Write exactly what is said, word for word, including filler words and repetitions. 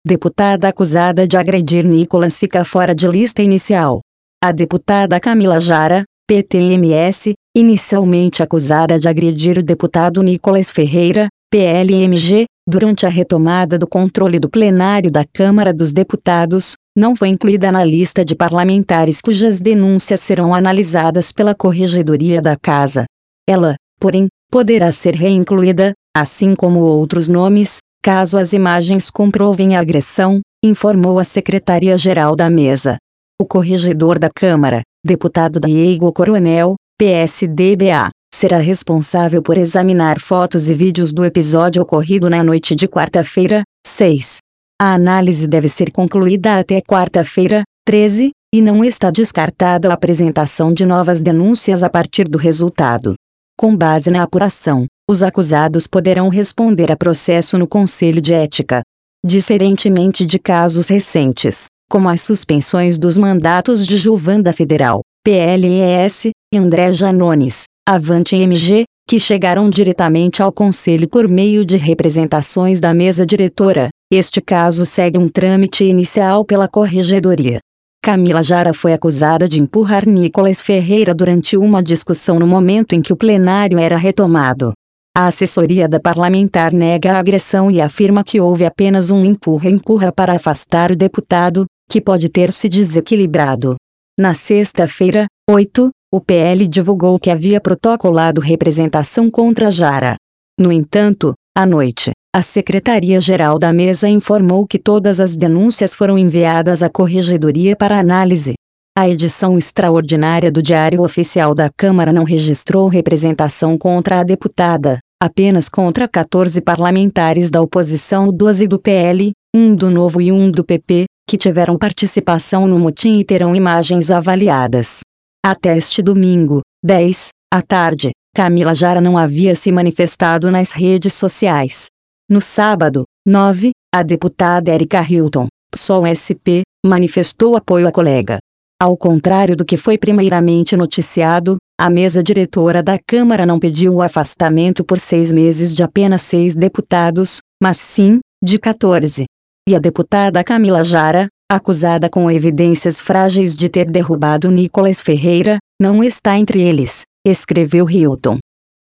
deputada acusada de agredir Nicolas fica fora de lista inicial. A deputada Camila Jara, P T M S, inicialmente acusada de agredir o deputado Nicolas Ferreira, P L M G, durante a retomada do controle do plenário da Câmara dos Deputados, não foi incluída na lista de parlamentares cujas denúncias serão analisadas pela Corregedoria da Casa. Ela, porém, poderá ser reincluída, assim como outros nomes, caso as imagens comprovem a agressão, informou a Secretaria-Geral da Mesa. O corregedor da Câmara, deputado Diego Coronel, P S D B A, será responsável por examinar fotos e vídeos do episódio ocorrido na noite de quarta-feira, seis. A análise deve ser concluída até quarta-feira, treze, e não está descartada a apresentação de novas denúncias a partir do resultado. Com base na apuração, os acusados poderão responder a processo no Conselho de Ética. Diferentemente de casos recentes, como as suspensões dos mandatos de Giovanda Federal, P L E S, e André Janones, Avante M G, que chegaram diretamente ao Conselho por meio de representações da mesa diretora, este caso segue um trâmite inicial pela Corregedoria. Camila Jara foi acusada de empurrar Nicolas Ferreira durante uma discussão no momento em que o plenário era retomado. A assessoria da parlamentar nega a agressão e afirma que houve apenas um empurra-empurra para afastar o deputado, que pode ter se desequilibrado. Na sexta-feira, oito, o P L divulgou que havia protocolado representação contra Jara. No entanto, à noite, a Secretaria-Geral da Mesa informou que todas as denúncias foram enviadas à Corregedoria para análise. A edição extraordinária do Diário Oficial da Câmara não registrou representação contra a deputada, apenas contra quatorze parlamentares da oposição, doze do P L, um do Novo e um do P P, que tiveram participação no motim e terão imagens avaliadas. Até este domingo, dez, à tarde, Camila Jara não havia se manifestado nas redes sociais. No sábado, nove, a deputada Érica Hilton, P SOL S P, manifestou apoio à colega. Ao contrário do que foi primeiramente noticiado, a mesa diretora da Câmara não pediu o afastamento por seis meses de apenas seis deputados, mas sim, de quatorze. E a deputada Camila Jara, acusada com evidências frágeis de ter derrubado Nicolas Ferreira, não está entre eles, escreveu Hilton.